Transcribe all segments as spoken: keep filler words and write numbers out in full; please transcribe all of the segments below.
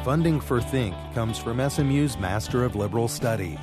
Funding for Think comes from S M U's Master of Liberal Studies.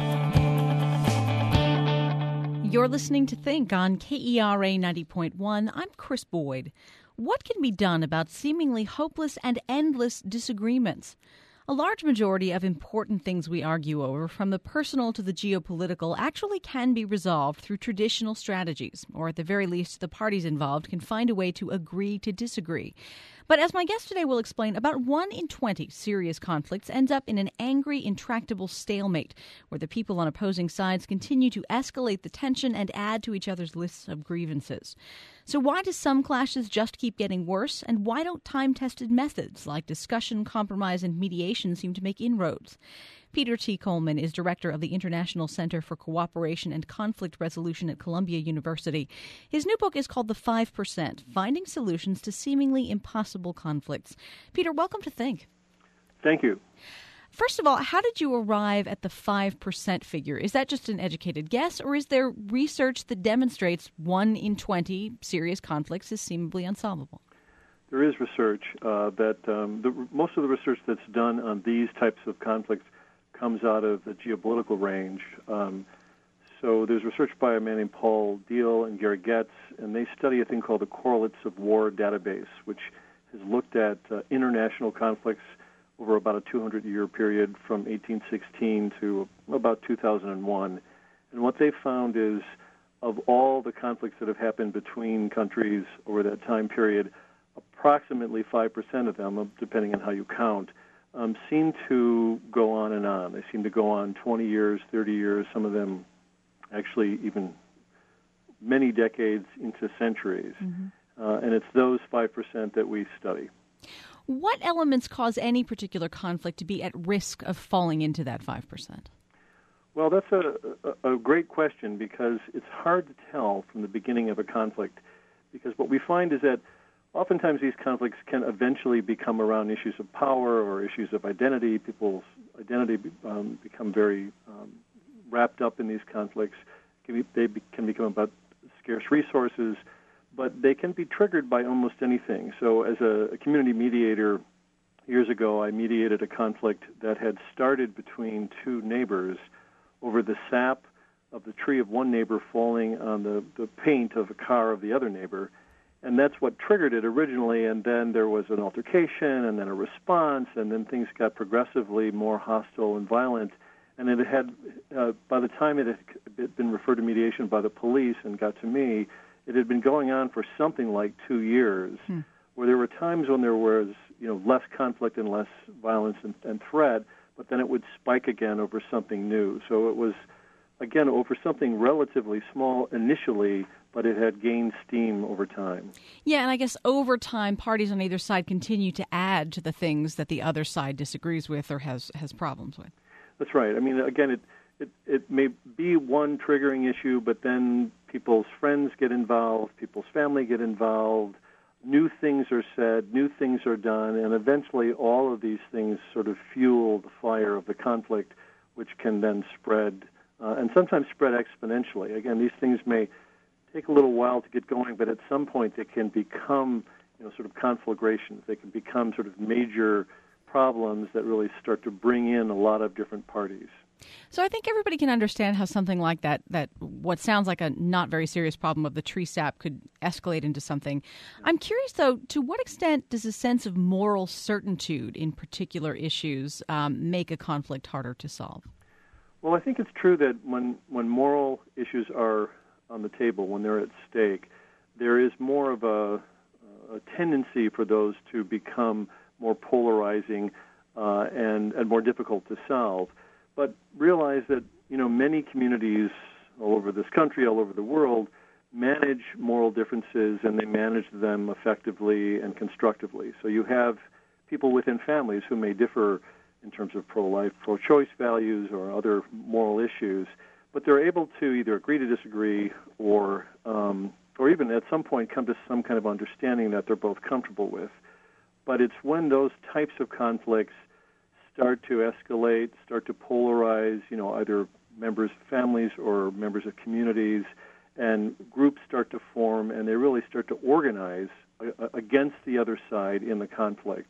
You're listening to Think on K E R A ninety point one. I'm Chris Boyd. What can be done about seemingly hopeless and endless disagreements? A large majority of important things we argue over, from the personal to the geopolitical, actually can be resolved through traditional strategies, or at the very least, the parties involved can find a way to agree to disagree. But as my guest today will explain, about one in twenty serious conflicts ends up in an angry, intractable stalemate, where the people on opposing sides continue to escalate the tension and add to each other's lists of grievances. So why do some clashes just keep getting worse, and why don't time-tested methods like discussion, compromise, and mediation seem to make inroads? Peter T. Coleman is director of the International Center for Cooperation and Conflict Resolution at Columbia University. His new book is called The five percent, Finding Solutions to Seemingly Impossible Conflicts. Peter, welcome to Think. Thank you. First of all, how did you arrive at the five percent figure? Is that just an educated guess, or is there research that demonstrates one in twenty serious conflicts is seemingly unsolvable? There is research uh, that um, the, most of the research that's done on these types of conflicts comes out of the geopolitical range. Um, so there's research by a man named Paul Diehl and Gary Getz, and they study a thing called the Correlates of War database, which has looked at uh, international conflicts over about a two hundred year period from eighteen sixteen to about two thousand one. And what they found is, of all the conflicts that have happened between countries over that time period, approximately five percent of them, depending on how you count, um, seem to go on and on. They seem to go on twenty years, thirty years, some of them actually even many decades into centuries. Mm-hmm. Uh, and it's those five percent that we study. What elements cause any particular conflict to be at risk of falling into that five percent? Well, that's a, a, a great question, because it's hard to tell from the beginning of a conflict, because what we find is that oftentimes these conflicts can eventually become around issues of power or issues of identity. People's identity um, become very um, wrapped up in these conflicts. Can be, they be, can become about scarce resources, but they can be triggered by almost anything. So as a, a community mediator, years ago, I mediated a conflict that had started between two neighbors over the sap of the tree of one neighbor falling on the, the paint of a car of the other neighbor. And that's what triggered it originally, and then there was an altercation, and then a response, and then things got progressively more hostile and violent. And it had, uh, by the time it had been referred to mediation by the police and got to me, it had been going on for something like two years, hmm. where there were times when there was, you know, less conflict and less violence and, and threat, but then it would spike again over something new. So it was, again, over something relatively small initially, but it had gained steam over time. Yeah, and I guess over time, parties on either side continue to add to the things that the other side disagrees with or has, has problems with. That's right. I mean, again, it, it, it may be one triggering issue, but then people's friends get involved, people's family get involved, new things are said, new things are done, and eventually all of these things sort of fuel the fire of the conflict, which can then spread, uh, and sometimes spread exponentially. Again, these things may take a little while to get going, but at some point they can become, you know, sort of conflagrations. They can become sort of major problems that really start to bring in a lot of different parties. So I think everybody can understand how something like that, that what sounds like a not very serious problem of the tree sap could escalate into something. I'm curious, though, to what extent does a sense of moral certitude in particular issues um, make a conflict harder to solve? Well, I think it's true that when, when moral issues are on the table, when they're at stake, there is more of a, a tendency for those to become more polarizing uh, and, and more difficult to solve. But realize that, you know, many communities all over this country, all over the world, manage moral differences, and they manage them effectively and constructively. So you have people within families who may differ in terms of pro-life, pro-choice values or other moral issues, but they're able to either agree to disagree or um, or even at some point come to some kind of understanding that they're both comfortable with. But it's when those types of conflicts start to escalate, start to polarize, you know, either members of families or members of communities, and groups start to form, and they really start to organize uh, against the other side in the conflict.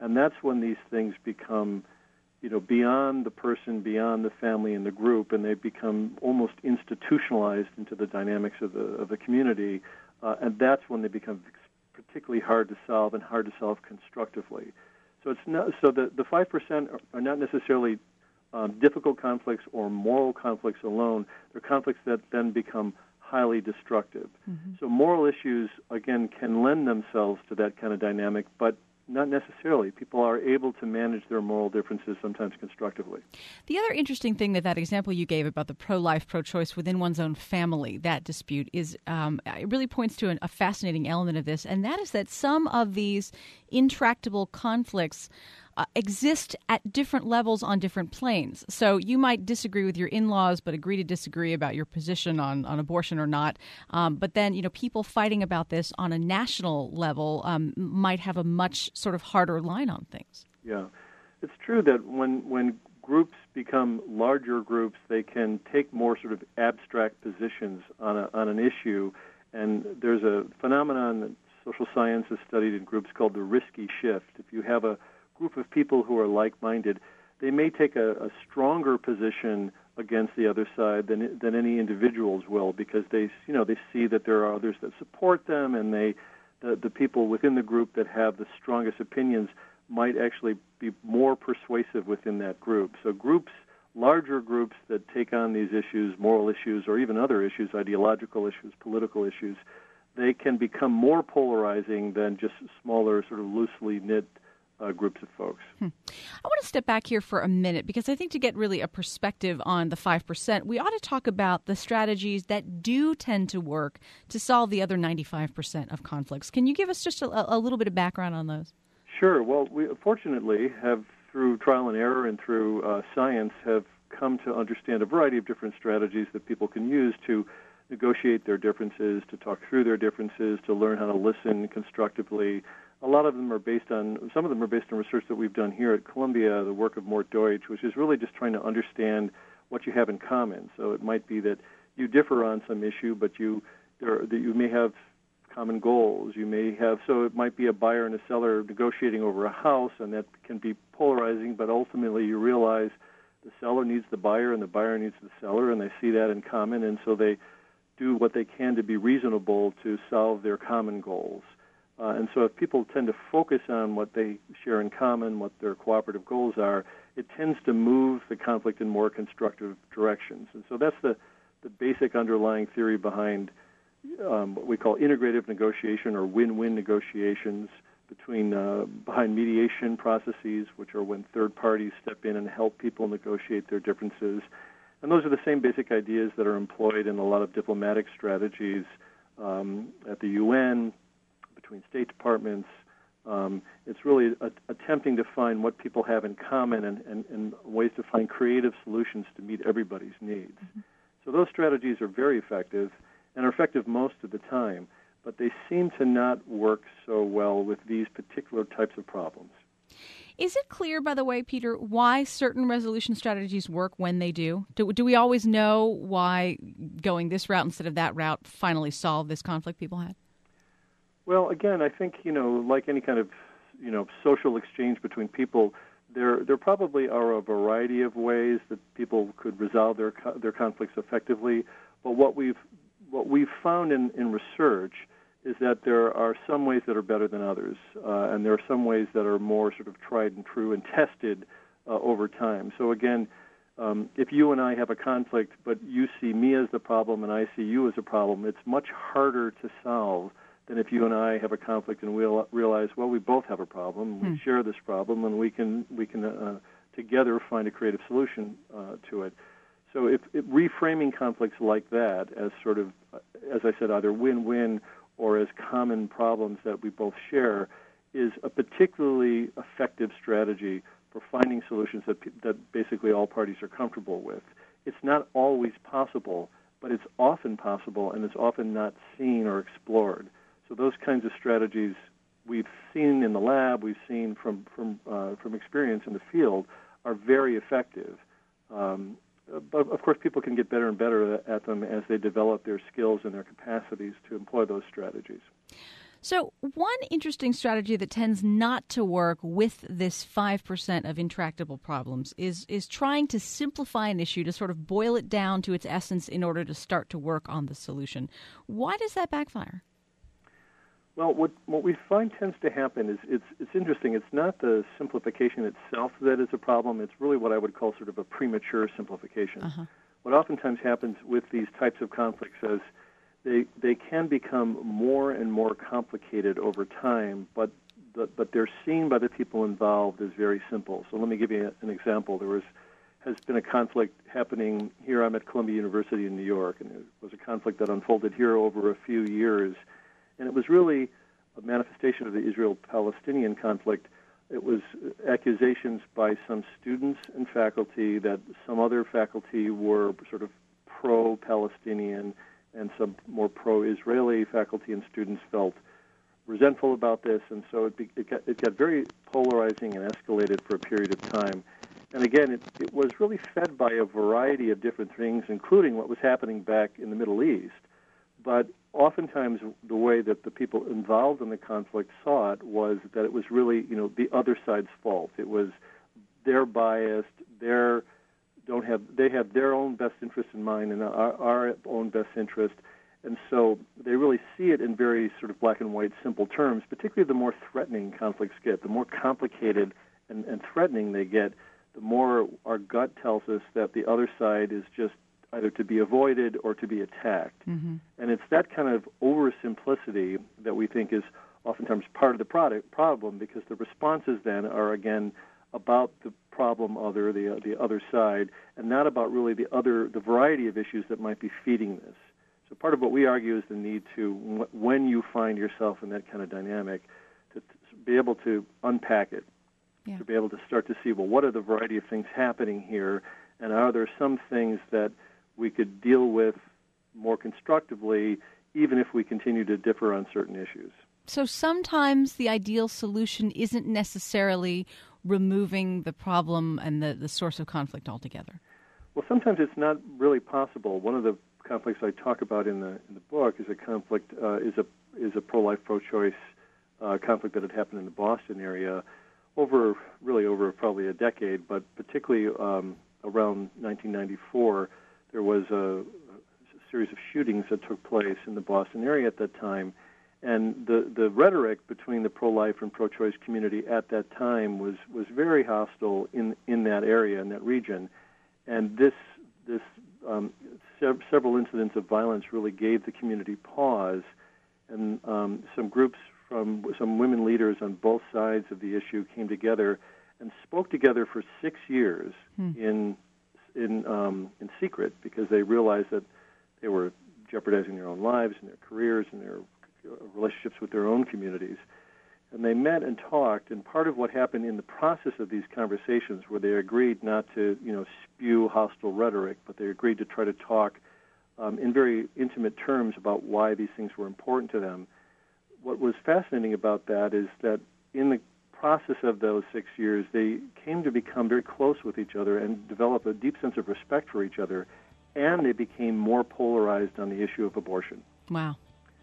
And that's when these things become, you know, beyond the person, beyond the family and the group, and they become almost institutionalized into the dynamics of the of the community. Uh, and that's when they become particularly hard to solve and hard to solve constructively. So it's not so the the five percent are, are not necessarily um, difficult conflicts or moral conflicts alone. They're conflicts that then become highly destructive. Mm-hmm. So moral issues again can lend themselves to that kind of dynamic, but not necessarily. People are able to manage their moral differences sometimes constructively. The other interesting thing that that example you gave about the pro-life, pro-choice within one's own family, that dispute, is um, it really points to an, a fascinating element of this, and that is that some of these intractable conflicts Uh, exist at different levels on different planes. So you might disagree with your in-laws, but agree to disagree about your position on, on abortion or not. Um, but then, you know, people fighting about this on a national level um, might have a much sort of harder line on things. Yeah, it's true that when when groups become larger groups, they can take more sort of abstract positions on a, on an issue. And there's a phenomenon that social science has studied in groups called the risky shift. If you have a group of people who are like-minded, they may take a, a stronger position against the other side than than any individuals will, because they you know they see that there are others that support them, and they the, the people within the group that have the strongest opinions might actually be more persuasive within that group. So groups, larger groups that take on these issues, moral issues, or even other issues, ideological issues, political issues, they can become more polarizing than just smaller, sort of loosely knit Uh, groups of folks. Hmm. I want to step back here for a minute, because I think to get really a perspective on the five percent, we ought to talk about the strategies that do tend to work to solve the other ninety-five percent of conflicts. Can you give us just a, a little bit of background on those? Sure. Well, we fortunately have, through trial and error and through uh, science, have come to understand a variety of different strategies that people can use to negotiate their differences, to talk through their differences, to learn how to listen constructively. A lot of them are based on, some of them are based on research that we've done here at Columbia, the work of Mort Deutsch, which is really just trying to understand what you have in common. So it might be that you differ on some issue, but you there, that you may have common goals. You may have, so it might be a buyer and a seller negotiating over a house, and that can be polarizing, but ultimately you realize the seller needs the buyer and the buyer needs the seller, and they see that in common, and so they do what they can to be reasonable to solve their common goals. Uh, and so if people tend to focus on what they share in common, what their cooperative goals are, it tends to move the conflict in more constructive directions. And so that's the, the basic underlying theory behind um, what we call integrative negotiation, or win-win negotiations, between uh, behind mediation processes, which are when third parties step in and help people negotiate their differences. And those are the same basic ideas that are employed in a lot of diplomatic strategies um, at the U N, between State Departments. Um, it's really a, attempting to find what people have in common, and, and, and ways to find creative solutions to meet everybody's needs. Mm-hmm. So those strategies are very effective, and are effective most of the time, but they seem to not work so well with these particular types of problems. Is it clear, by the way, Peter, why certain resolution strategies work when they do? Do, do we always know why going this route instead of that route finally solved this conflict people had? Well, again, I think, you know, like any kind of, you know, social exchange between people, there there probably are a variety of ways that people could resolve their their conflicts effectively. But what we've what we've found in, in research is that there are some ways that are better than others, uh, and there are some ways that are more sort of tried and true and tested uh, over time. So again, um, if you and I have a conflict, but you see me as the problem and I see you as a problem, it's much harder to solve than if you and I have a conflict and we'll realize, well, we both have a problem, we hmm. share this problem, and we can we can uh, together find a creative solution uh, to it. So if, if reframing conflicts like that as sort of, as I said, either win-win or as common problems that we both share, is a particularly effective strategy for finding solutions that that basically all parties are comfortable with. It's not always possible, but it's often possible, and it's often not seen or explored. So those kinds of strategies we've seen in the lab, we've seen from from uh, from experience in the field, are very effective. Um, but of course, people can get better and better at them as they develop their skills and their capacities to employ those strategies. So one interesting strategy that tends not to work with this five percent of intractable problems is is trying to simplify an issue, to sort of boil it down to its essence in order to start to work on the solution. Why does that backfire? Well, what what we find tends to happen is it's it's interesting. It's not the simplification itself that is a problem. It's really what I would call sort of a premature simplification. Uh-huh. What oftentimes happens with these types of conflicts is they they can become more and more complicated over time, but the, but they're seen by the people involved as very simple. So let me give you an example. There was has been a conflict happening here. I'm at Columbia University in New York, and it was a conflict that unfolded here over a few years. And it was really a manifestation of the Israel-Palestinian conflict. It was accusations by some students and faculty that some other faculty were sort of pro-Palestinian, and some more pro-Israeli faculty and students felt resentful about this. And so it, be, it, got, it got very polarizing and escalated for a period of time. And again, it, it was really fed by a variety of different things, including what was happening back in the Middle East. But oftentimes the way that the people involved in the conflict saw it was that it was really, you know, the other side's fault. It was they're biased, they're don't have they have their own best interest in mind and our, our own best interest. And so they really see it in very sort of black and white, simple terms, particularly the more threatening conflicts get, the more complicated and, and threatening they get, the more our gut tells us that the other side is just either to be avoided or to be attacked. Mm-hmm. And it's that kind of oversimplicity that we think is oftentimes part of the product problem, because the responses then are, again, about the problem other, the, the other side, and not about really the other, the variety of issues that might be feeding this. So part of what we argue is the need to, when you find yourself in that kind of dynamic, to, to be able to unpack it, yeah. to be able to start to see, well, what are the variety of things happening here, and are there some things that we could deal with more constructively, even if we continue to differ on certain issues. So sometimes the ideal solution isn't necessarily removing the problem and the, the source of conflict altogether. Well, sometimes it's not really possible. One of the conflicts I talk about in the in the book is a conflict uh, is a is a pro-life, pro-choice uh, conflict that had happened in the Boston area over really over probably a decade, but particularly um, around nineteen ninety-four. There was a, a series of shootings that took place in the Boston area at that time, and the, the rhetoric between the pro-life and pro-choice community at that time was, was very hostile in, in that area, in that region. And this this um, sev- several incidents of violence really gave the community pause, and um, some groups from some women leaders on both sides of the issue came together and spoke together for six years hmm. in in um, in secret, because they realized that they were jeopardizing their own lives and their careers and their relationships with their own communities. And they met and talked, and part of what happened in the process of these conversations where they agreed not to, you know, spew hostile rhetoric, but they agreed to try to talk um, in very intimate terms about why these things were important to them. What was fascinating about that is that in the process of those six years, they came to become very close with each other and develop a deep sense of respect for each other, and they became more polarized on the issue of abortion. Wow.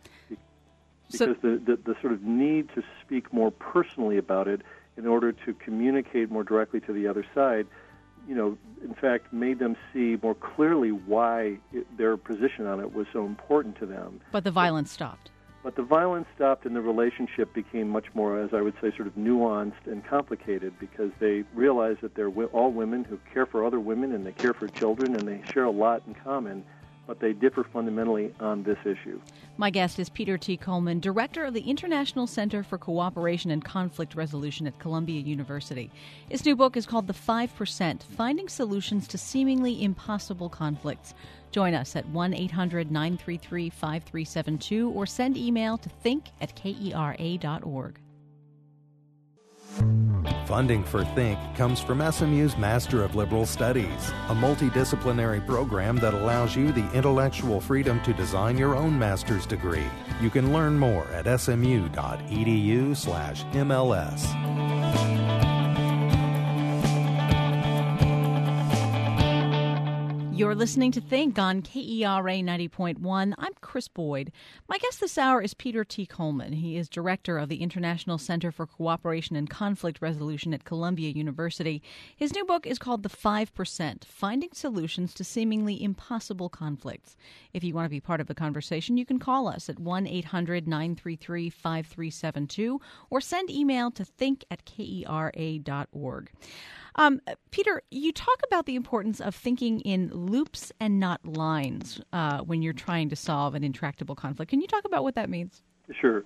Because so, the, the, the sort of need to speak more personally about it in order to communicate more directly to the other side, you know, in fact, made them see more clearly why it, their position on it was so important to them. But the violence stopped. But the violence stopped, and the relationship became much more, as I would say, sort of nuanced and complicated, because they realized that they're all women who care for other women, and they care for children, and they share a lot in common, but they differ fundamentally on this issue. My guest is Peter T. Coleman, Director of the International Center for Cooperation and Conflict Resolution at Columbia University. His new book is called The five percent, Finding Solutions to Seemingly Impossible Conflicts. Join us at one eight hundred nine three three five three seven two or send email to think at kera dot org. Funding for Think comes from S M U's Master of Liberal Studies, a multidisciplinary program that allows you the intellectual freedom to design your own master's degree. You can learn more at smu.edu slash MLS. You're listening to Think on K E R A ninety point one. I'm Chris Boyd. My guest this hour is Peter T. Coleman. He is director of the International Center for Cooperation and Conflict Resolution at Columbia University. His new book is called The five percent, Finding Solutions to Seemingly Impossible Conflicts. If you want to be part of the conversation, you can call us at one eight hundred nine three three five three seven two or send email to think at kera dot org. Um, Peter, you talk about the importance of thinking in loops and not lines uh, when you're trying to solve an intractable conflict. Can you talk about what that means? Sure.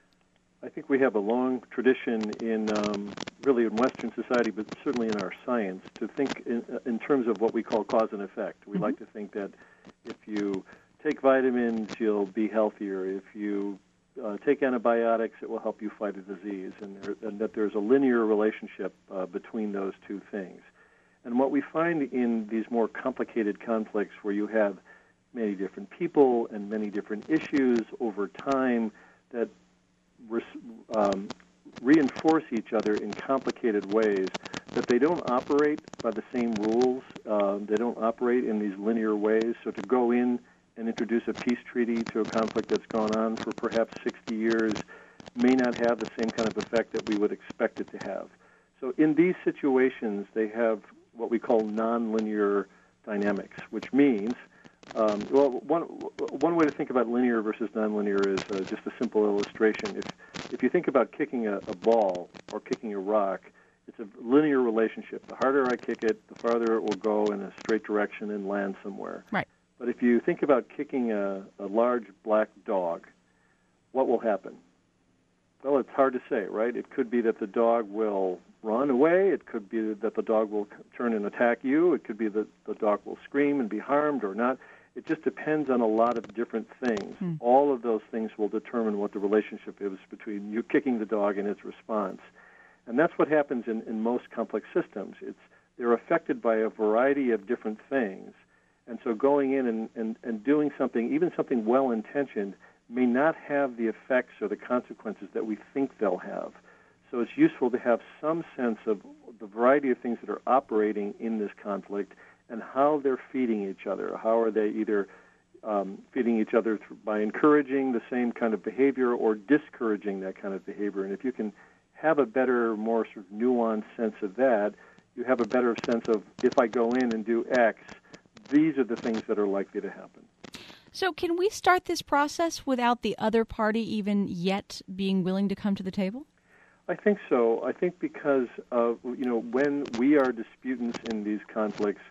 I think we have a long tradition in um, really in Western society, but certainly in our science, to think in, in terms of what we call cause and effect. We mm-hmm. like to think that if you take vitamins, you'll be healthier. If you Uh, take antibiotics, it will help you fight a disease, and, there, and that there's a linear relationship uh, between those two things. And what we find in these more complicated conflicts where you have many different people and many different issues over time that re- um, reinforce each other in complicated ways, that they don't operate by the same rules, uh, they don't operate in these linear ways. So to go in and introduce a peace treaty to a conflict that's gone on for perhaps sixty years may not have the same kind of effect that we would expect it to have. So in these situations, they have what we call nonlinear dynamics, which means, um, well, one one way to think about linear versus nonlinear is uh, just a simple illustration. If if you think about kicking a, a ball or kicking a rock, it's a linear relationship. The harder I kick it, the farther it will go in a straight direction and land somewhere. Right. But if you think about kicking a, a large black dog, what will happen? Well, it's hard to say, right? It could be that the dog will run away. It could be that the dog will turn and attack you. It could be that the dog will scream and be harmed or not. It just depends on a lot of different things. Hmm. All of those things will determine what the relationship is between you kicking the dog and its response. And that's what happens in, in most complex systems. It's they're affected by a variety of different things. And so going in and, and, and doing something, even something well-intentioned, may not have the effects or the consequences that we think they'll have. So it's useful to have some sense of the variety of things that are operating in this conflict and how they're feeding each other. How are they either um, feeding each other through, by encouraging the same kind of behavior or discouraging that kind of behavior. And if you can have a better, more sort of nuanced sense of that, you have a better sense of, if I go in and do X, these are the things that are likely to happen. So can we start this process without the other party even yet being willing to come to the table? I think so. I think because, uh, you know, when we are disputants in these conflicts,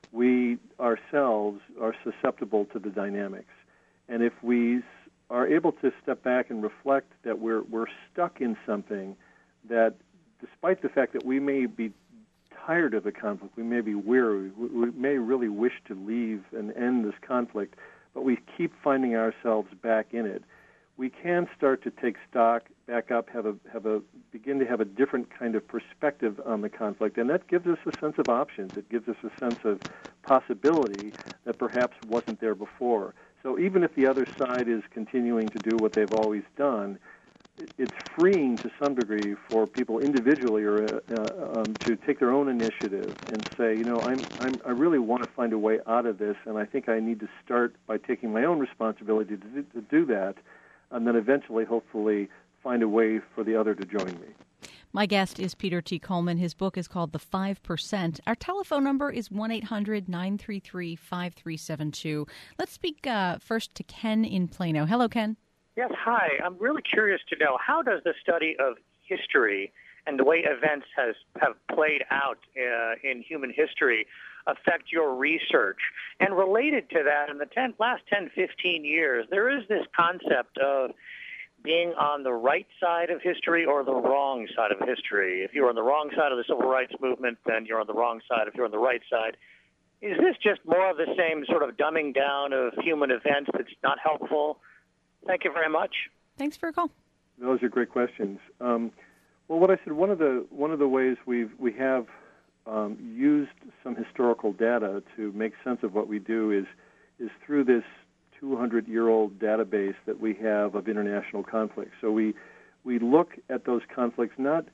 we ourselves are susceptible to the dynamics. And if we are able to step back and reflect that we're we're stuck in something that, despite the fact that we may be tired of the conflict, we may be weary, we may really wish to leave and end this conflict, but we keep finding ourselves back in it, we can start to take stock, back up, have a have a begin to have a different kind of perspective on the conflict, and that gives us a sense of options. It gives us a sense of possibility that perhaps wasn't there before. So even if the other side is continuing to do what they've always done, it's freeing to some degree for people individually or uh, um, to take their own initiative and say, you know, I'm, I'm, I really want to find a way out of this, and I think I need to start by taking my own responsibility to, to do that, and then eventually, hopefully, find a way for the other to join me. My guest is Peter T. Coleman. His book is called The five percent. Our telephone number is one eight hundred nine three three five three seven two. Let's speak uh, first to Ken in Plano. Hello, Ken. Yes, hi. I'm really curious to know, how does the study of history and the way events has have played out uh, in human history affect your research? And related to that, in the ten, last ten, fifteen years, there is this concept of being on the right side of history or the wrong side of history. If you're on the wrong side of the civil rights movement, then you're on the wrong side. If you're on the right side, is this just more of the same sort of dumbing down of human events that's not helpful? Thank you very much. Thanks for a call. Those are great questions. Um, well, what I said, one of the one of the ways we've we have um, used some historical data to make sense of what we do is is through this two hundred year old database that we have of international conflicts. So we we look at those conflicts not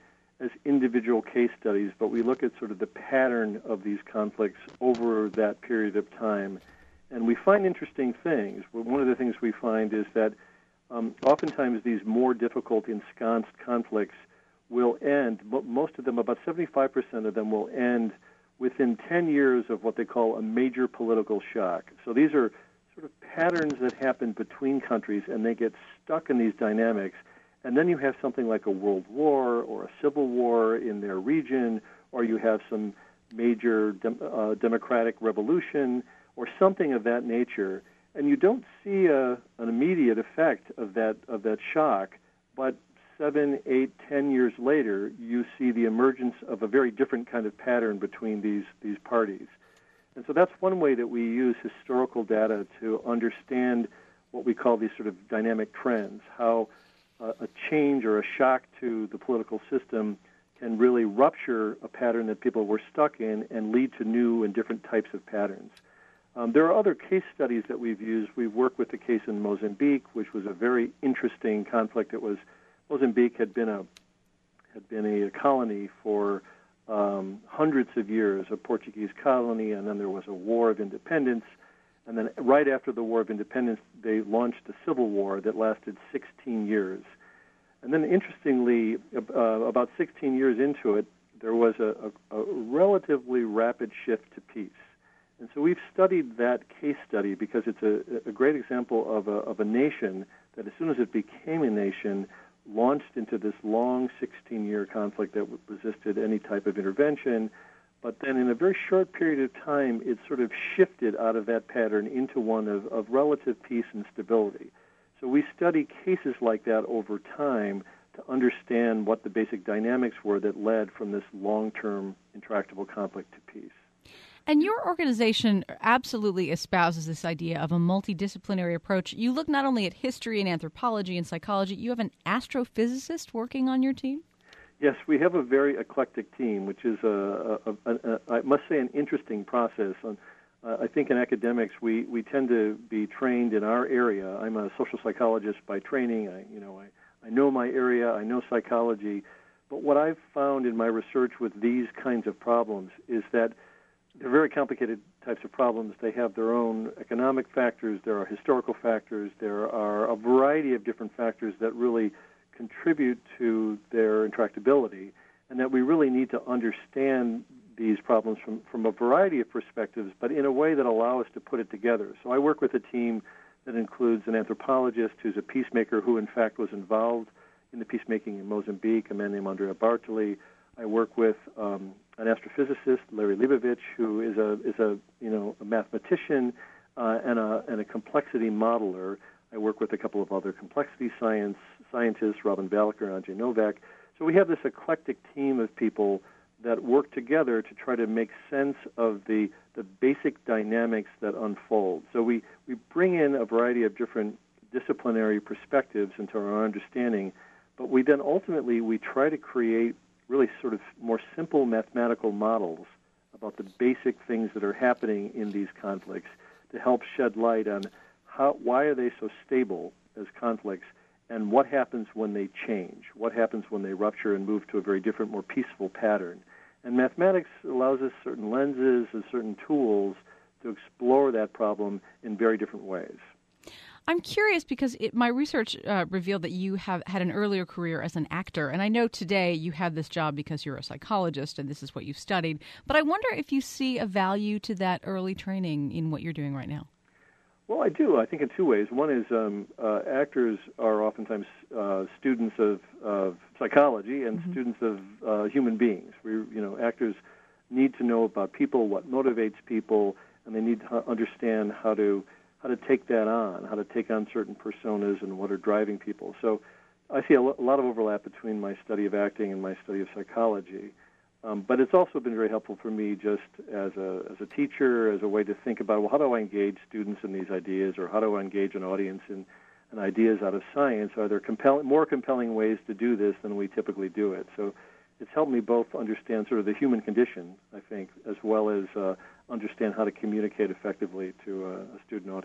as individual case studies, but we look at sort of the pattern of these conflicts over that period of time. And we find interesting things. One of the things we find is that um, oftentimes these more difficult ensconced conflicts will end, most of them, about seventy-five percent of them will end within ten years of what they call a major political shock. So these are sort of patterns that happen between countries, and they get stuck in these dynamics. And then you have something like a world war or a civil war in their region, or you have some major dem- uh, democratic revolution or something of that nature. And you don't see a, an immediate effect of that of that shock, but seven, eight, ten years later, you see the emergence of a very different kind of pattern between these these parties. And so that's one way that we use historical data to understand what we call these sort of dynamic trends, how a change or a shock to the political system can really rupture a pattern that people were stuck in and lead to new and different types of patterns. Um, there are other case studies that we've used. We've worked with the case in Mozambique, which was a very interesting conflict. It was Mozambique had been a had been a colony for um, hundreds of years, a Portuguese colony, and then there was a war of independence. And then right after the War of Independence, they launched a civil war that lasted sixteen years. And then interestingly, uh, about sixteen years into it, there was a, a, a relatively rapid shift to peace. And so we've studied that case study because it's a, a great example of a, of a nation that as soon as it became a nation, launched into this long sixteen-year conflict that resisted any type of intervention. But then in a very short period of time, it sort of shifted out of that pattern into one of, of relative peace and stability. So we study cases like that over time to understand what the basic dynamics were that led from this long-term intractable conflict to peace. And your organization absolutely espouses this idea of a multidisciplinary approach. You look not only at history and anthropology and psychology, you have an astrophysicist working on your team? Yes, we have a very eclectic team, which is, a, a, a, a, I must say, an interesting process. Uh, I think in academics, we, we tend to be trained in our area. I'm a social psychologist by training. I, you know, I, I know my area. I know psychology. But what I've found in my research with these kinds of problems is that they're very complicated types of problems. They have their own economic factors. There are historical factors. There are a variety of different factors that really contribute to their intractability, and that we really need to understand these problems from, from a variety of perspectives, but in a way that allow us to put it together. So I work with a team that includes an anthropologist who's a peacemaker who, in fact, was involved in the peacemaking in Mozambique, a man named Andrea Bartoli. I work with um, an astrophysicist, Larry Leibovich, who is a is a you know a mathematician uh, and a and a complexity modeler. I work with a couple of other complexity science scientists, Robin Balaker and Ajay Novak. So we have this eclectic team of people that work together to try to make sense of the, the basic dynamics that unfold. So we, we bring in a variety of different disciplinary perspectives into our understanding, but we then ultimately we try to create really sort of more simple mathematical models about the basic things that are happening in these conflicts to help shed light on How, why are they so stable as conflicts, and what happens when they change? What happens when they rupture and move to a very different, more peaceful pattern? And mathematics allows us certain lenses and certain tools to explore that problem in very different ways. I'm curious because it, my research uh, revealed that you have had an earlier career as an actor, and I know today you have this job because you're a psychologist and this is what you've studied, but I wonder if you see a value to that early training in what you're doing right now. Well, I do. I think in two ways. One is um, uh, actors are oftentimes uh, students of, of psychology and mm-hmm. students of uh, human beings. We, you know, actors need to know about people, what motivates people, and they need to understand how to how to take that on, how to take on certain personas and what are driving people. So I see a, lo- a lot of overlap between my study of acting and my study of psychology. Um, but it's also been very helpful for me just as a as a teacher, as a way to think about, well, how do I engage students in these ideas, or how do I engage an audience in, in ideas out of science? Are there compelling, more compelling ways to do this than we typically do it? So it's helped me both understand sort of the human condition, I think, as well as uh, understand how to communicate effectively to a, a student audience.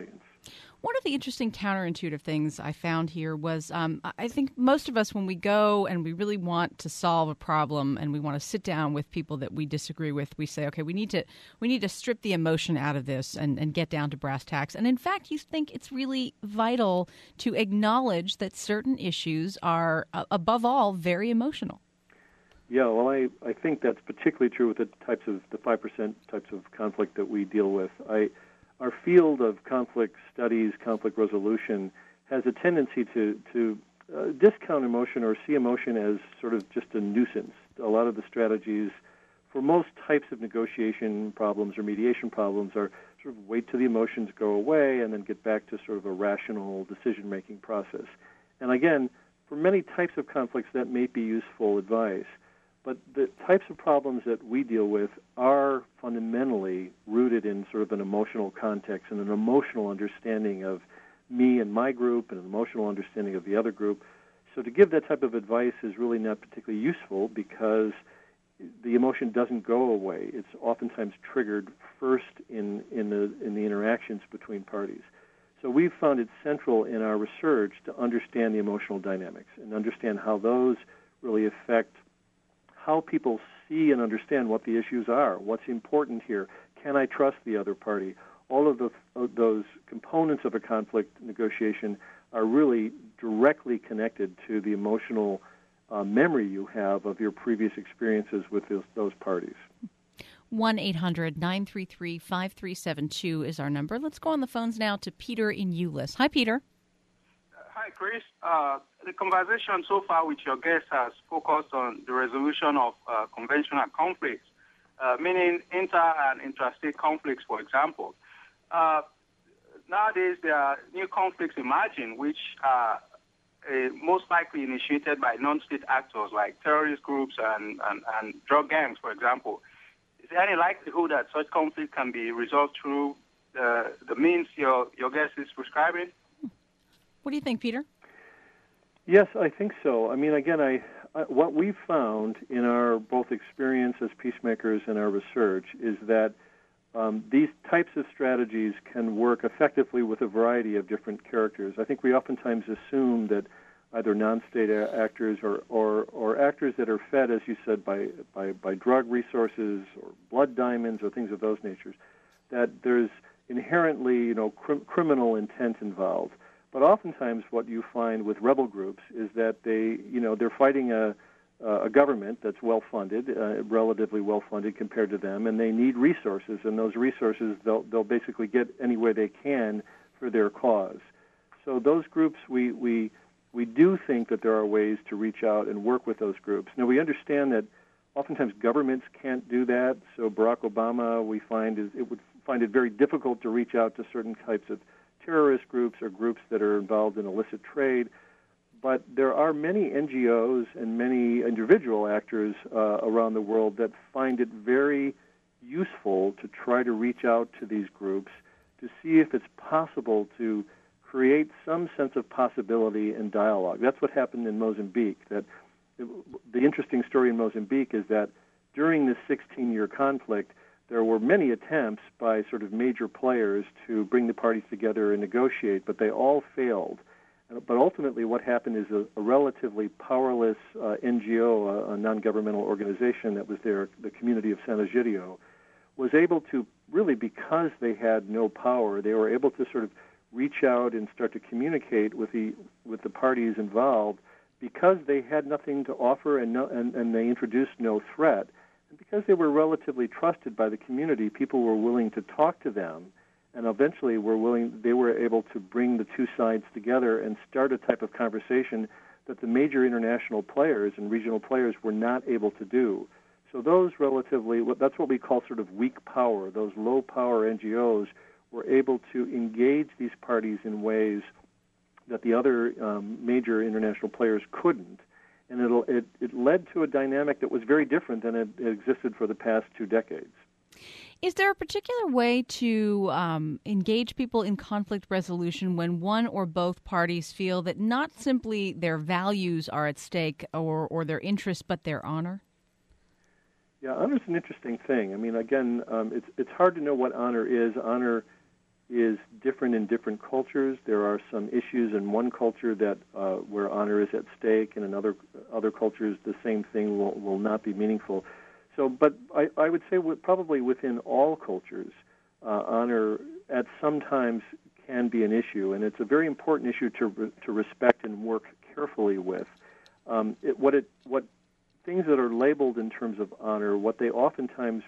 One of the interesting counterintuitive things I found here was um, I think most of us, when we go and we really want to solve a problem and we want to sit down with people that we disagree with, we say, okay, we need to we need to strip the emotion out of this and, and get down to brass tacks. And in fact, you think it's really vital to acknowledge that certain issues are, uh, above all, very emotional. Yeah, well, I, I think that's particularly true with the types of the five percent types of conflict that we deal with. I Our field of conflict studies, conflict resolution, has a tendency to, to uh, discount emotion or see emotion as sort of just a nuisance. A lot of the strategies for most types of negotiation problems or mediation problems are sort of wait till the emotions go away and then get back to sort of a rational decision-making process. And again, for many types of conflicts, that may be useful advice. But the types of problems that we deal with are fundamentally rooted in sort of an emotional context and an emotional understanding of me and my group and an emotional understanding of the other group. So to give that type of advice is really not particularly useful because the emotion doesn't go away. It's oftentimes triggered first in, in, the, in the interactions between parties. So we've found it central in our research to understand the emotional dynamics and understand how those really affect how people see and understand what the issues are, what's important here, can I trust the other party? All of, the, of those components of a conflict negotiation are really directly connected to the emotional uh, memory you have of your previous experiences with those, those parties. one eight hundred nine three three five three seven two is our number. Let's go on the phones now to Peter in Euless. Hi, Peter. Hi, Chris. Uh, the conversation so far with your guest has focused on the resolution of uh, conventional conflicts, uh, meaning inter- and intrastate conflicts, for example. Uh, nowadays, there are new conflicts emerging, which are uh, most likely initiated by non-state actors like terrorist groups and, and, and drug gangs, for example. Is there any likelihood that such conflict can be resolved through the, the means your, your guest is prescribing? What do you think, Peter? Yes, I think so. I mean, again, I, I what we've found in our both experience as peacemakers and our research is that um, these types of strategies can work effectively with a variety of different characters. I think we oftentimes assume that either non-state actors or, or, or actors that are fed, as you said, by, by, by drug resources or blood diamonds or things of those natures, that there's inherently, you know, cr- criminal intent involved. But oftentimes what you find with rebel groups is that they, you know, they're fighting a, a government that's well-funded, uh, relatively well-funded compared to them, and they need resources, and those resources they'll, they'll basically get any way they can for their cause. So those groups, we, we, we do think that there are ways to reach out and work with those groups. Now, we understand that oftentimes governments can't do that, so Barack Obama, we find, is, it would find it very difficult to reach out to certain types of terrorist groups or groups that are involved in illicit trade. But there are many N G Os and many individual actors uh, around the world that find it very useful to try to reach out to these groups to see if it's possible to create some sense of possibility and dialogue. That's what happened in Mozambique. That the interesting story in Mozambique is that during this sixteen-year conflict, there were many attempts by sort of major players to bring the parties together and negotiate, but they all failed. But ultimately what happened is a, a relatively powerless uh, N G O, a, a non-governmental organization that was there, the community of San Egidio, was able to really, because they had no power, they were able to sort of reach out and start to communicate with the with the parties involved because they had nothing to offer and, no, and, and they introduced no threat. And because they were relatively trusted by the community, people were willing to talk to them, and eventually were willing. They were able to bring the two sides together and start a type of conversation that the major international players and regional players were not able to do. So those relatively, that's what we call sort of weak power, those low-power N G Os were able to engage these parties in ways that the other um, major international players couldn't. And it'll, it, it led to a dynamic that was very different than it, it existed for the past two decades. Is there a particular way to um, engage people in conflict resolution when one or both parties feel that not simply their values are at stake or, or their interests, but their honor? Yeah, honor is an interesting thing. I mean, again, um, it's it's hard to know what honor is. Honor is different in different cultures. There are some issues in one culture that uh, where honor is at stake, and in other other cultures the same thing will, will not be meaningful. So, but I, I would say probably within all cultures, uh, honor at some times can be an issue, and it's a very important issue to re, to respect and work carefully with. Um, it, what it what things that are labeled in terms of honor, what they oftentimes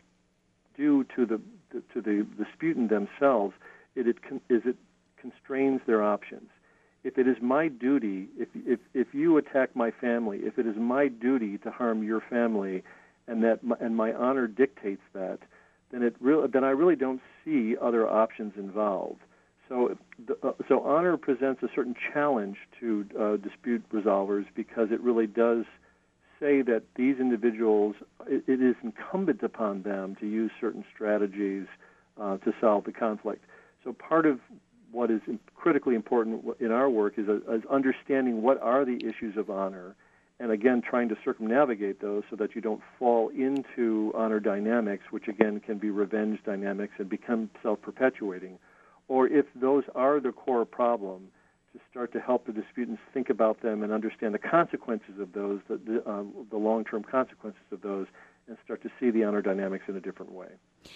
do to the to the disputant themselves, it, it con, is it constrains their options. If it is my duty, if if if you attack my family, if it is my duty to harm your family, and that my, and my honor dictates that, then it really then I really don't see other options involved. So, uh, so honor presents a certain challenge to uh, dispute resolvers because it really does say that these individuals, it, it is incumbent upon them to use certain strategies uh, to solve the conflict. So part of what is critically important in our work is, uh, is understanding what are the issues of honor, and again, trying to circumnavigate those so that you don't fall into honor dynamics, which again can be revenge dynamics and become self-perpetuating. Or if those are the core problem, to start to help the disputants think about them and understand the consequences of those, the, the, uh, the long-term consequences of those, and start to see the honor dynamics in a different way.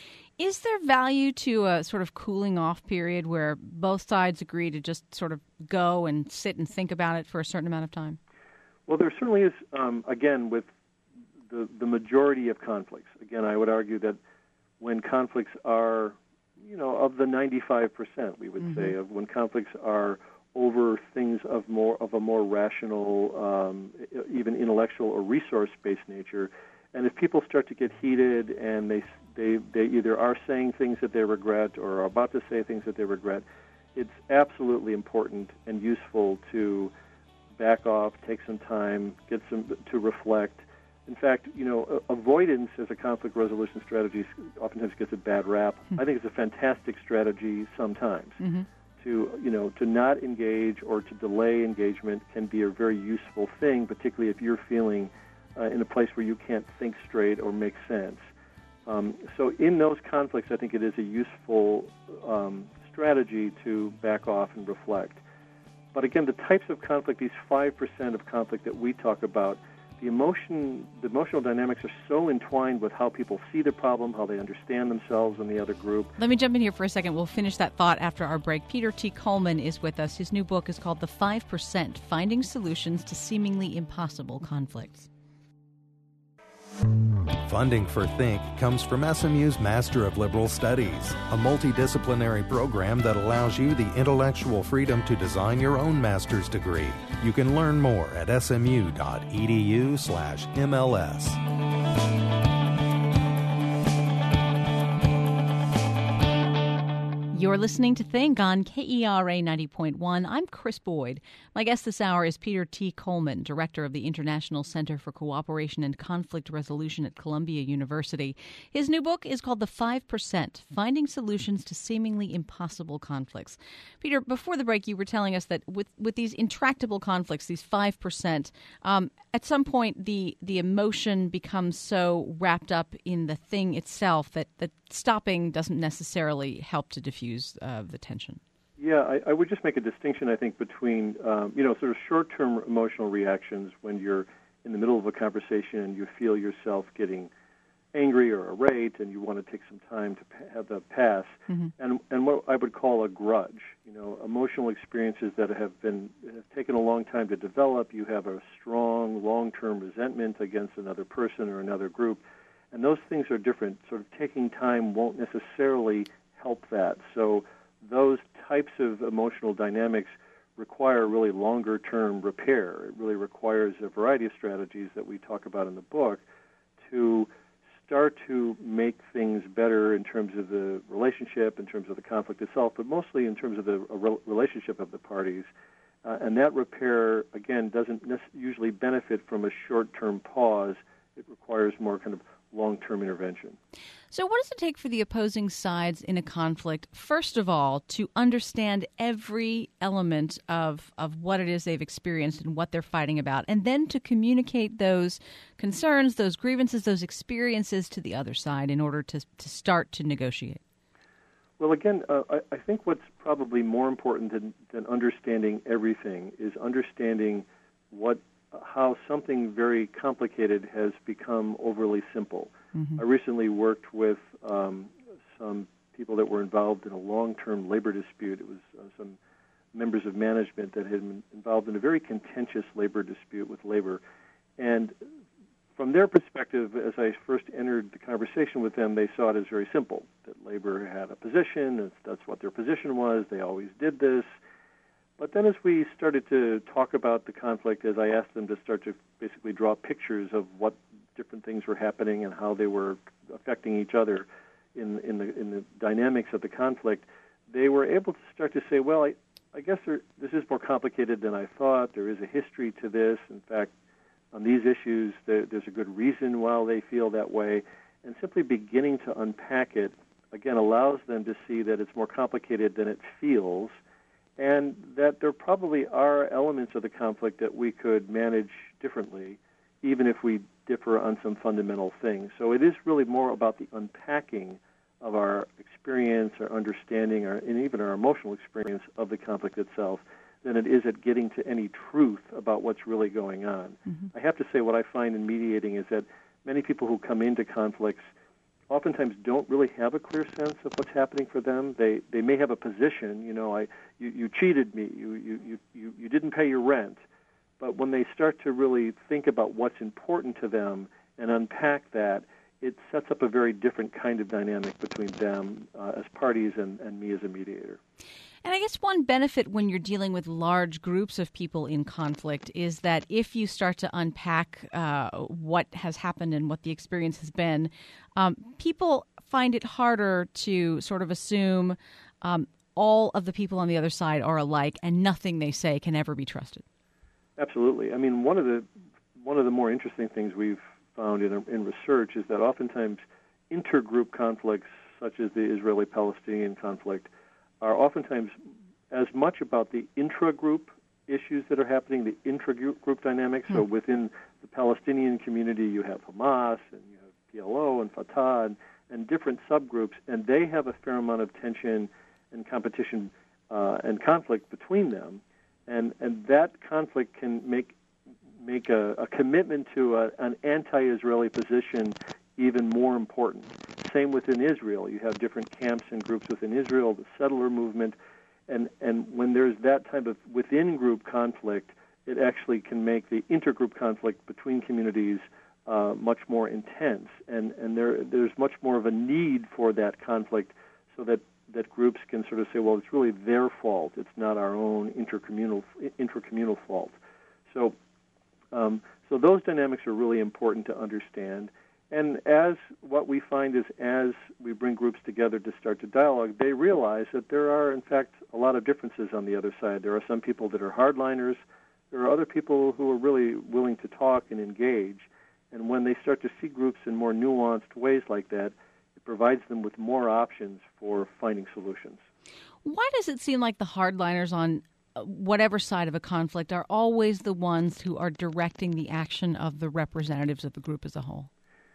Is there value to a sort of cooling off period where both sides agree to just sort of go and sit and think about it for a certain amount of time? Well, there certainly is, um, again, with the, the majority of conflicts. Again, I would argue that when conflicts are, you know, of the ninety-five percent, we would mm-hmm. say, of when conflicts are over things of more of a more rational, um, even intellectual or resource-based nature, and if people start to get heated and they they they either are saying things that they regret or are about to say things that they regret, it's absolutely important and useful to back off, take some time, get some to reflect. In fact, you know, avoidance as a conflict resolution strategy oftentimes gets a bad rap. Mm-hmm. I think it's a fantastic strategy sometimes. Mm-hmm. To, you know, to not engage or to delay engagement can be a very useful thing, particularly if you're feeling uh, in a place where you can't think straight or make sense. Um, so in those conflicts, I think it is a useful um, strategy to back off and reflect. But again, the types of conflict, these five percent of conflict that we talk about, the emotion, the emotional dynamics are so entwined with how people see the problem, how they understand themselves and the other group. Let me jump in here for a second. We'll finish that thought after our break. Peter T. Coleman is with us. His new book is called The five percent, Finding Solutions to Seemingly Impossible Conflicts. Funding for Think comes from S M U's Master of Liberal Studies, a multidisciplinary program that allows you the intellectual freedom to design your own master's degree. You can learn more at smu.edu slash MLS. You're listening to Think on K E R A ninety point one. I'm Chris Boyd. My guest this hour is Peter T. Coleman, director of the International Center for Cooperation and Conflict Resolution at Columbia University. His new book is called The five percent, Finding Solutions to Seemingly Impossible Conflicts. Peter, before the break, you were telling us that with, with these intractable conflicts, these five percent, um, at some point the, the emotion becomes so wrapped up in the thing itself that, that stopping doesn't necessarily help to diffuse Uh, the tension. Yeah, I, I would just make a distinction, I think, between, um, you know, sort of short-term emotional reactions when you're in the middle of a conversation and you feel yourself getting angry or irate and you want to take some time to pa- have that pass, mm-hmm. and, and what I would call a grudge, you know, emotional experiences that have been have taken a long time to develop. You have a strong, long-term resentment against another person or another group, and those things are different. Sort of taking time won't necessarily help that. So those types of emotional dynamics require really longer-term repair. It really requires a variety of strategies that we talk about in the book to start to make things better in terms of the relationship, in terms of the conflict itself, but mostly in terms of the relationship of the parties. Uh, and that repair, again, doesn't usually benefit from a short-term pause. It requires more kind of long-term intervention. So what does it take for the opposing sides in a conflict, first of all, to understand every element of, of what it is they've experienced and what they're fighting about, and then to communicate those concerns, those grievances, those experiences to the other side in order to, to start to negotiate? Well, again, uh, I, I think what's probably more important than, than understanding everything is understanding what how something very complicated has become overly simple. Mm-hmm. I recently worked with um, some people that were involved in a long-term labor dispute. It was uh, some members of management that had been involved in a very contentious labor dispute with labor. And from their perspective, as I first entered the conversation with them, they saw it as very simple, that labor had a position, that's, that's what their position was, they always did this. But then as we started to talk about the conflict, as I asked them to start to basically draw pictures of what different things were happening and how they were affecting each other in, in, the, in the dynamics of the conflict, they were able to start to say, well, I, I guess there, this is more complicated than I thought. There is a history to this. In fact, on these issues, there, there's a good reason why they feel that way. And simply beginning to unpack it, again, allows them to see that it's more complicated than it feels, and that there probably are elements of the conflict that we could manage differently, even if we differ on some fundamental things. So it is really more about the unpacking of our experience, our understanding, our, and even our emotional experience of the conflict itself than it is at getting to any truth about what's really going on. Mm-hmm. I have to say what I find in mediating is that many people who come into conflicts oftentimes don't really have a clear sense of what's happening for them. They they may have a position, you know, I you, you cheated me, you, you, you, you didn't pay your rent. But when they start to really think about what's important to them and unpack that, it sets up a very different kind of dynamic between them uh, as parties and, and me as a mediator. And I guess one benefit when you're dealing with large groups of people in conflict is that if you start to unpack uh, what has happened and what the experience has been, um, people find it harder to sort of assume um, all of the people on the other side are alike and nothing they say can ever be trusted. Absolutely. I mean, one of the one of the more interesting things we've found in, in research is that oftentimes intergroup conflicts, such as the Israeli-Palestinian conflict, are oftentimes as much about the intra-group issues that are happening, the intra-group dynamics. Hmm. So within the Palestinian community, you have Hamas, and you have P L O and Fatah, and, and different subgroups, and they have a fair amount of tension and competition uh, and conflict between them. And and that conflict can make make a, a commitment to a, an anti-Israeli position even more important. Same within Israel. You have different camps and groups within Israel, the settler movement, and, and when there's that type of within-group conflict, it actually can make the intergroup conflict between communities uh, much more intense. And, and there there's much more of a need for that conflict so that that groups can sort of say, well, it's really their fault. It's not our own intercommunal intercommunal fault. So, um, so those dynamics are really important to understand. And as what we find is as we bring groups together to start to dialogue, they realize that there are, in fact, a lot of differences on the other side. There are some people that are hardliners. There are other people who are really willing to talk and engage. And when they start to see groups in more nuanced ways like that, provides them with more options for finding solutions. Why does it seem like the hardliners on whatever side of a conflict are always the ones who are directing the action of the representatives of the group as a whole?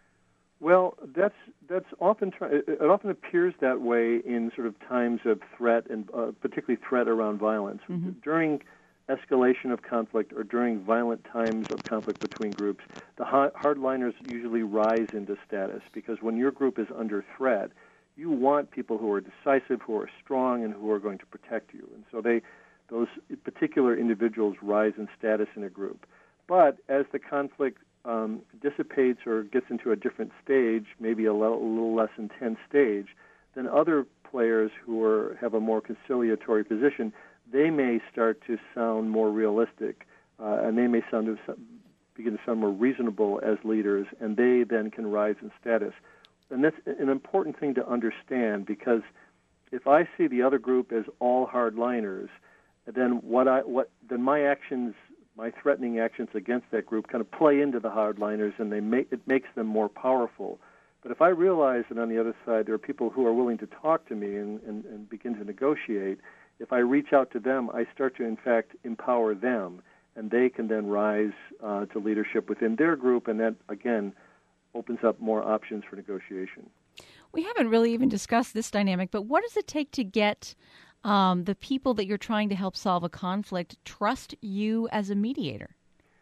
Well, that's that's often try, it often appears that way in sort of times of threat, and uh, particularly threat around violence. Mm-hmm. During escalation of conflict or during violent times of conflict between groups, the hardliners usually rise into status because when your group is under threat, you want people who are decisive, who are strong, and who are going to protect you. And so they, those particular individuals rise in status in a group. But as the conflict um, dissipates or gets into a different stage, maybe a, lo- a little less intense stage, then other players who are, have a more conciliatory position, they may start to sound more realistic, uh, and they may sound to begin to sound more reasonable as leaders, and they then can rise in status. And that's an important thing to understand, because if I see the other group as all hardliners, then what I what then my actions, my threatening actions against that group, kind of play into the hardliners, and they make it makes them more powerful. But if I realize that on the other side there are people who are willing to talk to me and, and, and begin to negotiate, if I reach out to them, I start to, in fact, empower them, and they can then rise uh, to leadership within their group, and that, again, opens up more options for negotiation. We haven't really even discussed this dynamic, but what does it take to get um, the people that you're trying to help solve a conflict trust you as a mediator?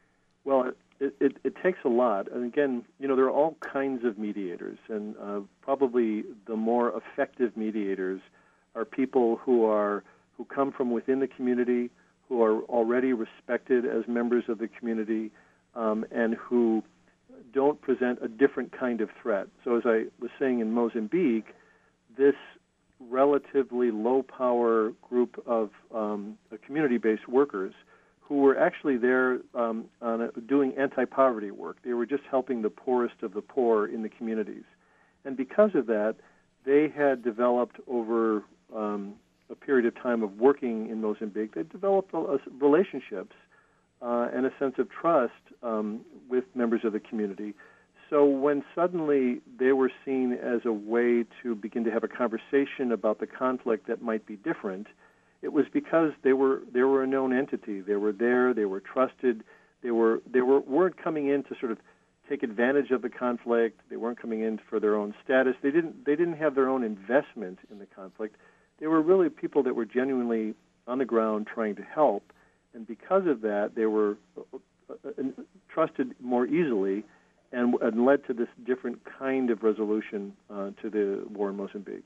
Well, it, it, it takes a lot. And again, you know, there are all kinds of mediators, and uh, probably the more effective mediators are people who are who come from within the community, who are already respected as members of the community, um, and who don't present a different kind of threat. So as I was saying in Mozambique, this relatively low-power group of um, community-based workers who were actually there um, on a, doing anti-poverty work. They were just helping the poorest of the poor in the communities. And because of that, they had developed over um, a period of time of working in Mozambique, they developed a, a relationships uh, and a sense of trust um, with members of the community. So when suddenly they were seen as a way to begin to have a conversation about the conflict that might be different, it was because they were they were a known entity. They were there. They were trusted. They were they were weren't coming in to sort of take advantage of the conflict. They weren't coming in for their own status. They didn't they didn't have their own investment in the conflict. They were really people that were genuinely on the ground trying to help, and because of that, they were uh, uh, trusted more easily, and, and led to this different kind of resolution uh, to the war in Mozambique.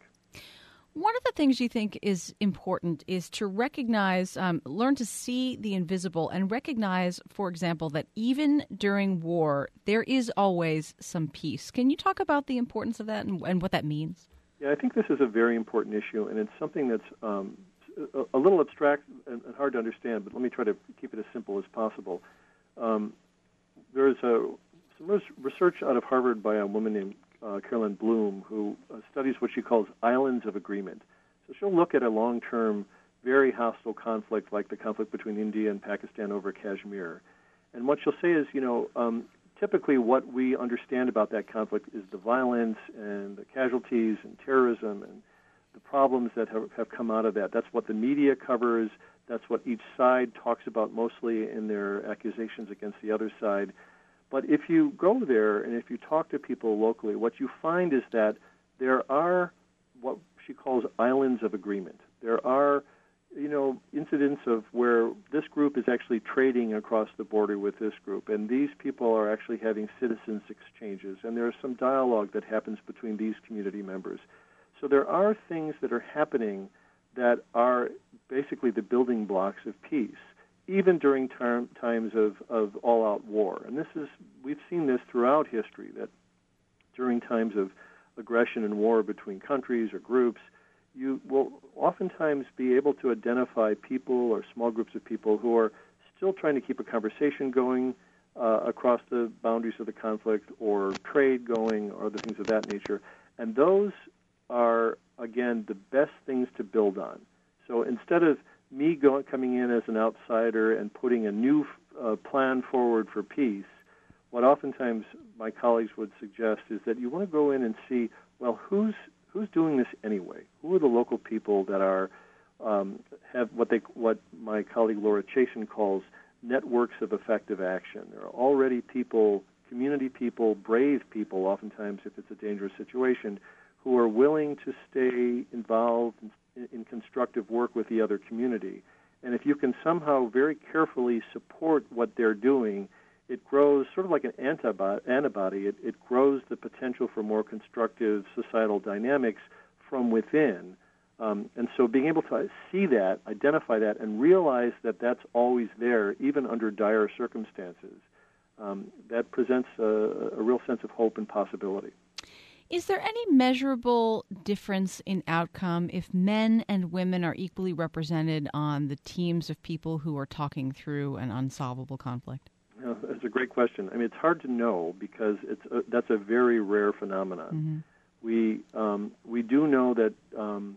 One of the things you think is important is to recognize, um, learn to see the invisible and recognize, for example, that even during war, there is always some peace. Can you talk about the importance of that and, and what that means? Yeah, I think this is a very important issue, and it's something that's um, a, a little abstract and, and hard to understand, but let me try to keep it as simple as possible. Um, there is a, some res- research out of Harvard by a woman named Uh, Carolyn Bloom, who uh, studies what she calls islands of agreement. So she'll look at a long-term, very hostile conflict like the conflict between India and Pakistan over Kashmir. And what she'll say is, you know, um, typically what we understand about that conflict is the violence and the casualties and terrorism and the problems that have, have come out of that. That's what the media covers. That's what each side talks about mostly in their accusations against the other side. But if you go there and if you talk to people locally, what you find is that there are what she calls islands of agreement. There are, you know, incidents of where this group is actually trading across the border with this group, and these people are actually having citizens exchanges, and there's some dialogue that happens between these community members. So there are things that are happening that are basically the building blocks of peace, even during term, times of, of all-out war. And this is, we've seen this throughout history, that during times of aggression and war between countries or groups, you will oftentimes be able to identify people or small groups of people who are still trying to keep a conversation going uh, across the boundaries of the conflict, or trade going, or other things of that nature. And those are, again, the best things to build on. So instead of me going, coming in as an outsider and putting a new uh, plan forward for peace, what oftentimes my colleagues would suggest is that you want to go in and see, well, who's who's doing this anyway? Who are the local people that are um, have what they what my colleague Laura Chasen calls networks of effective action? There are already people, community people, brave people, oftentimes if it's a dangerous situation, who are willing to stay involved in in constructive work with the other community. And if you can somehow very carefully support what they're doing, it grows sort of like an antibody. It, it grows the potential for more constructive societal dynamics from within. Um, and so being able to see that, identify that, and realize that that's always there, even under dire circumstances, um, that presents a, a real sense of hope and possibility. Is there any measurable difference in outcome if men and women are equally represented on the teams of people who are talking through an unsolvable conflict? No, that's a great question. I mean, it's hard to know because it's a, that's a very rare phenomenon. Mm-hmm. We um, we do know that um,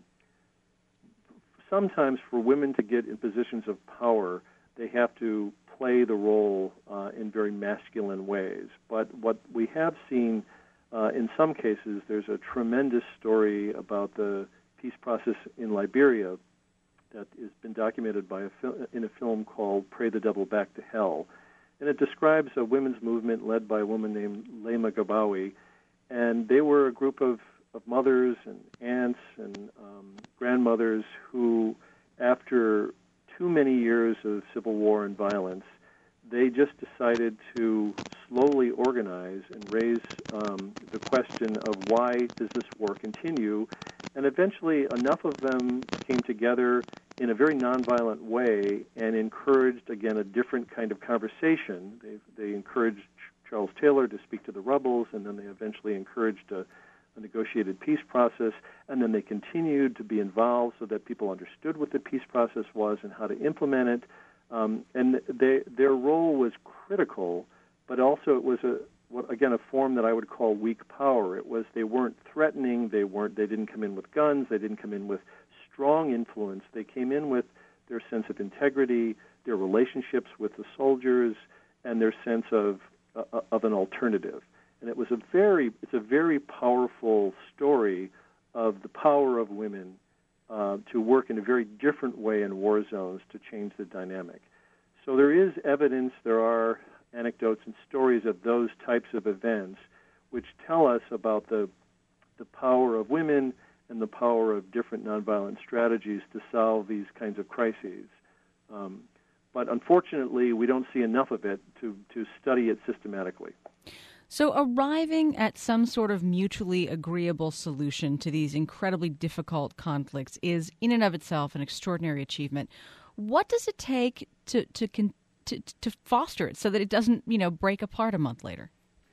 sometimes for women to get in positions of power, they have to play the role uh, in very masculine ways. But what we have seen Uh, in some cases, there's a tremendous story about the peace process in Liberia that has been documented by a fil- in a film called Pray the Devil Back to Hell. and it describes a women's movement led by a woman named Lema Gabawi, and they were a group of, of mothers and aunts and um, grandmothers who, after too many years of civil war and violence, they just decided to slowly organize and raise um, the question of why does this war continue, and eventually enough of them came together in a very nonviolent way and encouraged, again, a different kind of conversation. They, they encouraged Charles Taylor to speak to the rebels, and then they eventually encouraged a, a negotiated peace process, and then they continued to be involved so that people understood what the peace process was and how to implement it. Um, and they, their role was critical, but also it was a what, again a form that I would call weak power. It was they weren't threatening, they weren't they didn't come in with guns, they didn't come in with strong influence. They came in with their sense of integrity, their relationships with the soldiers, and their sense of uh, of an alternative. And it was a very it's a very powerful story of the power of women Uh, to work in a very different way in war zones to change the dynamic. So there is evidence, there are anecdotes and stories of those types of events which tell us about the the power of women and the power of different nonviolent strategies to solve these kinds of crises. Um, but unfortunately, we don't see enough of it to, to study it systematically. So arriving at some sort of mutually agreeable solution to these incredibly difficult conflicts is in and of itself an extraordinary achievement. What does it take to to to, to foster it so that it doesn't, you know, break apart a month later?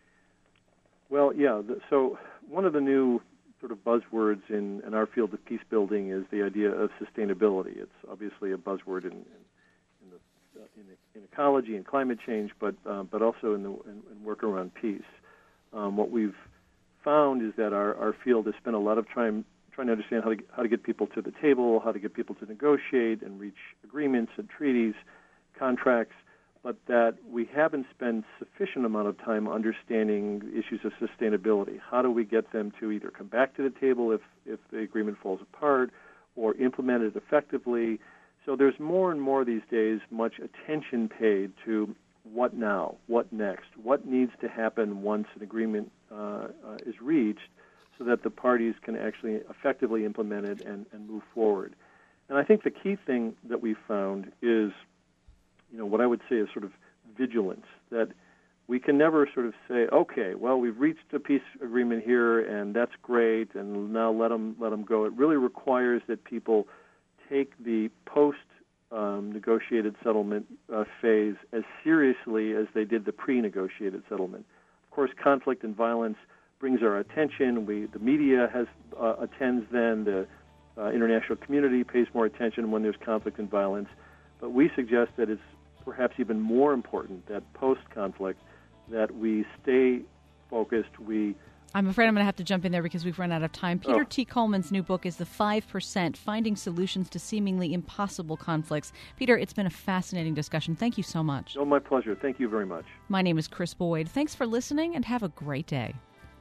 Well, yeah. The, so one of the new sort of buzzwords in, in our field of peace building is the idea of sustainability. It's obviously a buzzword in, in In, in ecology and climate change, but uh, but also in the in, in work around peace. Um, what we've found is that our, our field has spent a lot of time trying to understand how to how to get people to the table, how to get people to negotiate and reach agreements and treaties, contracts, but that we haven't spent sufficient amount of time understanding issues of sustainability. How do we get them to either come back to the table if if the agreement falls apart, or implement it effectively? So there's more and more these days much attention paid to what now, what next, what needs to happen once an agreement uh, uh, is reached so that the parties can actually effectively implement it and, and move forward. And I think the key thing that we've found is, you know, what I would say is sort of vigilance, that we can never sort of say, okay, well, we've reached a peace agreement here and that's great and now let them, let them go. It really requires that people take the post-negotiated um, settlement uh, phase as seriously as they did the pre-negotiated settlement. Of course, conflict and violence brings our attention. We, the media has uh, attends then. The uh, international community pays more attention when there's conflict and violence. But we suggest that it's perhaps even more important that post-conflict that we stay focused, we I'm afraid I'm going to have to jump in there because we've run out of time. Peter oh. T. Coleman's new book is The five percent, Finding Solutions to Seemingly Impossible Conflicts. Peter, it's been a fascinating discussion. Thank you so much. Oh, my pleasure. Thank you very much. My name is Chris Boyd. Thanks for listening and have a great day.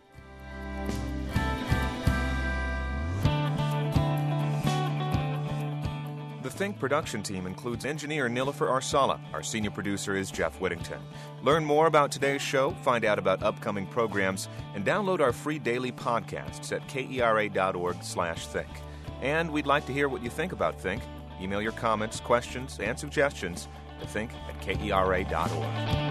The Think production team includes engineer Nilofer Arsala. Our senior producer is Jeff Whittington. Learn more about today's show, find out about upcoming programs, and download our free daily podcasts at kera.org slash think. And we'd like to hear what you think about Think. Email your comments, questions, and suggestions to think at kera dot org.